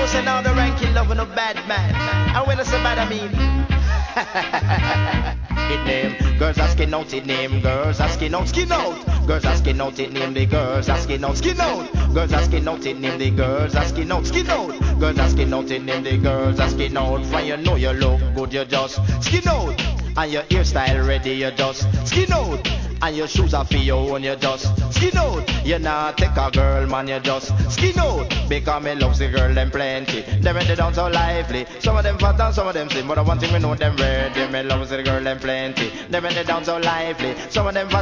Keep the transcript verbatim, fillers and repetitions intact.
know say now the ranking loving a bad man. And when I say bad I mean it name, girls asking out it name, girls asking out, skin out, girls asking out it name, the girls asking out, skin out, girls asking out it name, the girls asking out, skin out, girls asking out it name, the girls asking out. For you know you look good, you just skin out, and your hairstyle ready, you just skin out, and your shoes are for your own, you just skin out. You not take a girl, man, you just skin out, because me loves the girl them plenty. They make it down so lively, some of them fat and some of them slim, but I want thing me know them ready. Me loves the girl them plenty. They make it down so lively, some of them fat